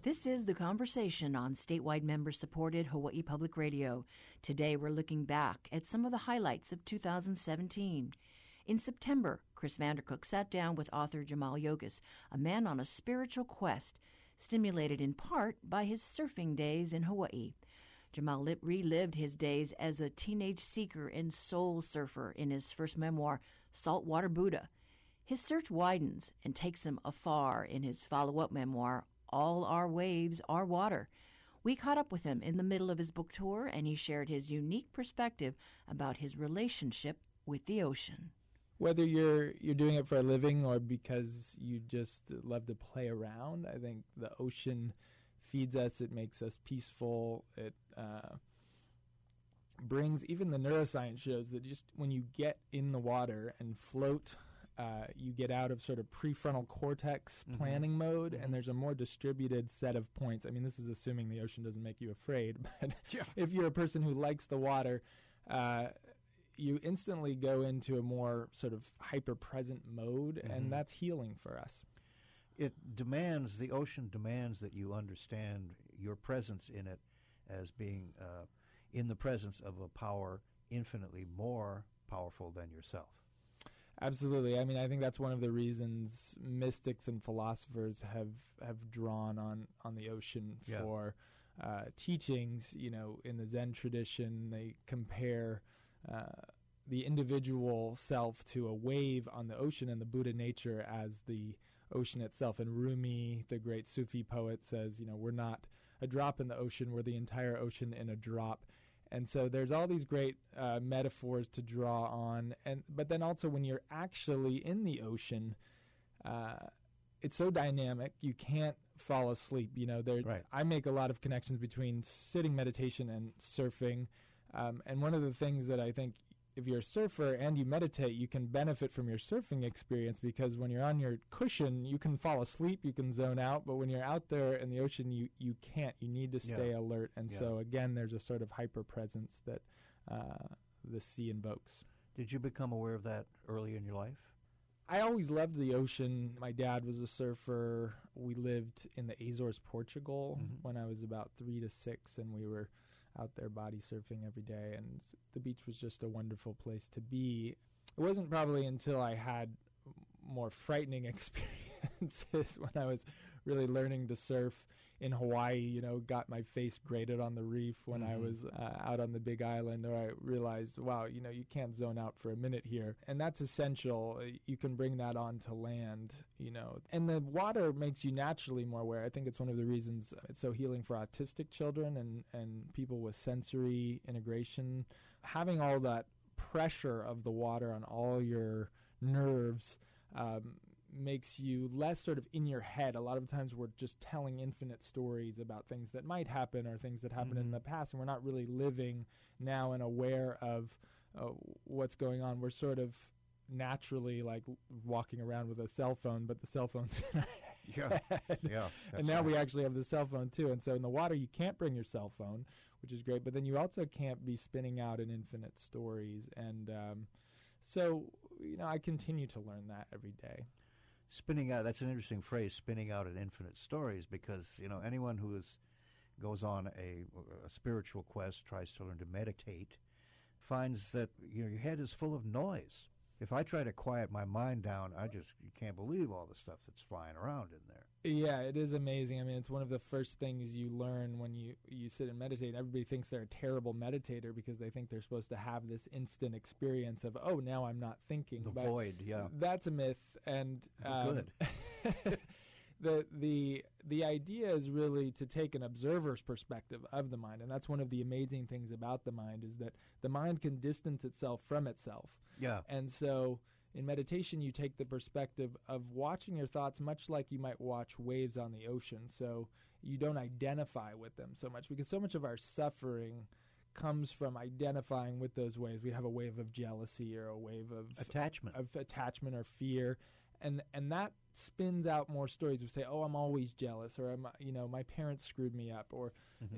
This is The Conversation on statewide member-supported Hawaii Public Radio. Today we're looking back at some of the highlights of 2017. In September, Chris Vandercook sat down with author Jamal Yogas, a man on a spiritual quest, stimulated in part by his surfing days in Hawaii. Jamal relived his days as a teenage seeker and soul surfer in his first memoir, Saltwater Buddha. His search widens and takes him afar in his follow-up memoir, All Our Waves Are Water. We caught up with him in the middle of his book tour, and he shared his unique perspective about his relationship with the ocean. Whether you're doing it for a living or because you just love to play around, I think the ocean feeds us. It makes us peaceful. It brings, even the neuroscience shows that just when you get in the water and float, you get out of sort of prefrontal cortex planning mode, and there's a more distributed set of points. I mean, this is assuming the ocean doesn't make you afraid, but if you're a person who likes the water, you instantly go into a more sort of hyper-present mode, and that's healing for us. The ocean demands that you understand your presence in it as being in the presence of a power infinitely more powerful than yourself. Absolutely. I mean, I think that's one of the reasons mystics and philosophers have drawn on the ocean for teachings. You know, in the Zen tradition, they compare the individual self to a wave on the ocean and the Buddha nature as the ocean itself. And Rumi, the great Sufi poet, says, you know, we're not a drop in the ocean, we're the entire ocean in a drop. And so there's all these great metaphors to draw on. But then also when you're actually in the ocean, it's so dynamic, you can't fall asleep. You know, I make a lot of connections between sitting meditation and surfing. And one of the things that I think, if you're a surfer and you meditate, you can benefit from your surfing experience, because when you're on your cushion, you can fall asleep, you can zone out, but when you're out there in the ocean, you can't. You need to stay alert. And so, again, there's a sort of hyper-presence that the sea invokes. Did you become aware of that early in your life? I always loved the ocean. My dad was a surfer. We lived in the Azores, Portugal, when I was about 3 to 6, and we were out there body surfing every day, and the beach was just a wonderful place to be. It wasn't probably until I had more frightening experiences when I was really learning to surf in Hawaii, you know, got my face grated on the reef when I was out on the Big Island, where I realized, wow, you know, you can't zone out for a minute here. And that's essential. You can bring that on to land, you know. And the water makes you naturally more aware. I think it's one of the reasons it's so healing for autistic children and people with sensory integration. Having all that pressure of the water on all your nerves makes you less sort of in your head. A lot of times we're just telling infinite stories about things that might happen or things that happened in the past, and we're not really living now and aware of what's going on. We're sort of naturally like walking around with a cell phone, but the cell phone's in our head. And now we actually have the cell phone too. And so in the water, you can't bring your cell phone, which is great, but then you also can't be spinning out in infinite stories. And so, you know, I continue to learn that every day. Spinning out, that's an interesting phrase, spinning out in infinite stories, because, you know, anyone who goes on a spiritual quest, tries to learn to meditate, finds that, you know, your head is full of noise. If I try to quiet my mind down, you can't believe all the stuff that's flying around in there. Yeah, it is amazing. I mean, it's one of the first things you learn when you sit and meditate. Everybody thinks they're a terrible meditator because they think they're supposed to have this instant experience of, oh, now I'm not thinking. The void, yeah. That's a myth. And good. The idea is really to take an observer's perspective of the mind, and that's one of the amazing things about the mind, is that the mind can distance itself from itself. Yeah. And so in meditation, you take the perspective of watching your thoughts much like you might watch waves on the ocean. So you don't identify with them so much, because so much of our suffering comes from identifying with those waves. We have a wave of jealousy or a wave of attachment or fear, and that spins out more stories. We say, "Oh, I'm always jealous," or my parents screwed me up," or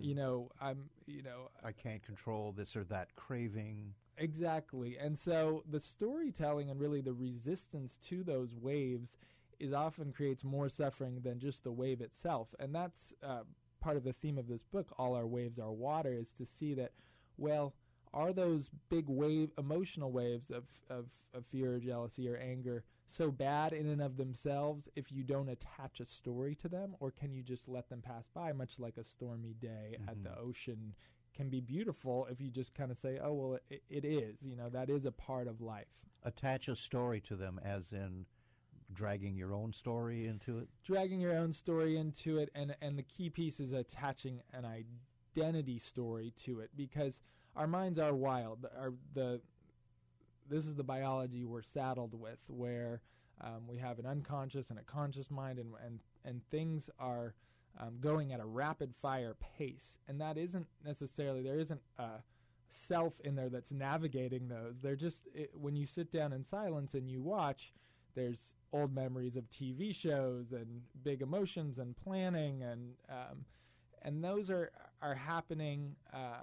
I can't control this or that craving. Exactly. And so the storytelling and really the resistance to those waves is often creates more suffering than just the wave itself. And that's part of the theme of this book, All Our Waves Are Water, is to see that, well, are those big emotional waves of fear or jealousy or anger so bad in and of themselves if you don't attach a story to them, or can you just let them pass by, much like a stormy day at the ocean can be beautiful if you just kind of say, oh, well, it is. That is a part of life. Attach a story to them, as in dragging your own story into it? Dragging your own story into it, and the key piece is attaching an identity story to it, because our minds are wild. This is the biology we're saddled with, where we have an unconscious and a conscious mind, and things are going at a rapid-fire pace. And that isn't necessarily, there isn't a self in there that's navigating those. They're just, when you sit down in silence and you watch, there's old memories of TV shows and big emotions and planning, and those are happening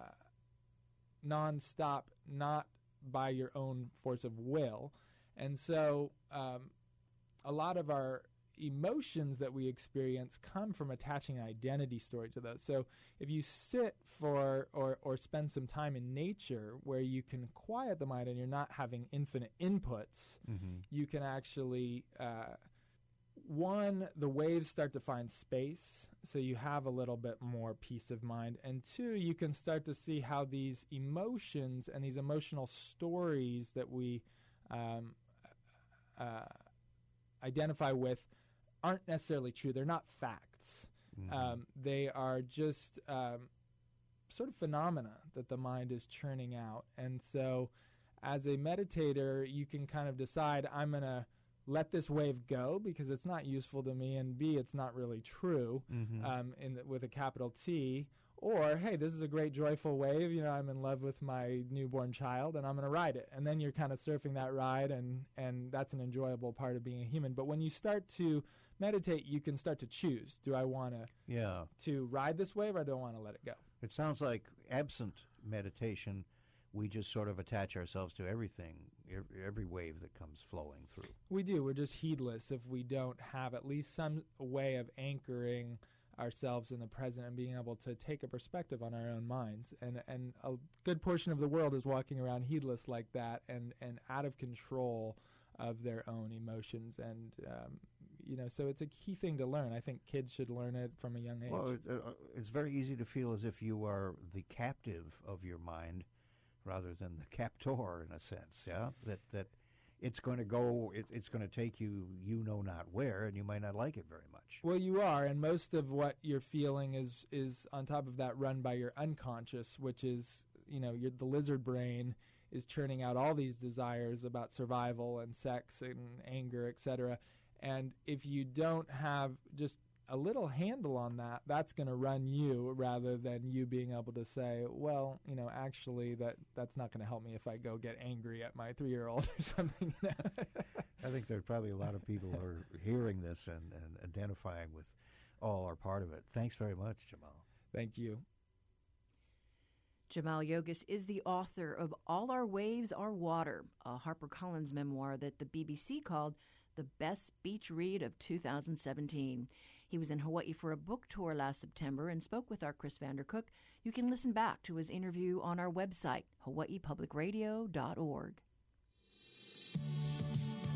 nonstop, not by your own force of will. And so a lot of our emotions that we experience come from attaching an identity story to those. So if you sit for or spend some time in nature where you can quiet the mind and you're not having infinite inputs, you can actually, one, the waves start to find space, so you have a little bit more peace of mind. And two, you can start to see how these emotions and these emotional stories that we identify with aren't necessarily true. They're not facts. They are just sort of phenomena that the mind is churning out. And so as a meditator, you can kind of decide, I'm going to let this wave go because it's not useful to me, and B, it's not really true, with a capital T. Or, hey, this is a great joyful wave. I'm in love with my newborn child, and I'm going to ride it. And then you're kind of surfing that ride, and that's an enjoyable part of being a human. But when you start to meditate, you can start to choose. Do I want to ride this wave, or do I want to let it go? It sounds like, absent meditation, we just sort of attach ourselves to everything, every wave that comes flowing through. We do. We're just heedless if we don't have at least some way of anchoring ourselves in the present and being able to take a perspective on our own minds. And a good portion of the world is walking around heedless like that and out of control of their own emotions. And, so it's a key thing to learn. I think kids should learn it from a young age. Well, it's very easy to feel as if you are the captive of your mind rather than the captor, in a sense, yeah? That it's going to go, it's going to take you know not where, and you might not like it very much. Well, you are, and most of what you're feeling is on top of that run by your unconscious, which is, the lizard brain is churning out all these desires about survival and sex and anger, etc. And if you don't have just a little handle on that, that's going to run you rather than you being able to say, well, actually that's not going to help me if I go get angry at my 3-year-old or something. I think there are probably a lot of people who are hearing this and identifying with all or part of it. Thanks very much, Jamal. Thank you. Jamal Yogas is the author of All Our Waves Are Water, a HarperCollins memoir that the BBC called the best beach read of 2017. He was in Hawaii for a book tour last September and spoke with our Chris Vandercook. You can listen back to his interview on our website, hawaiipublicradio.org.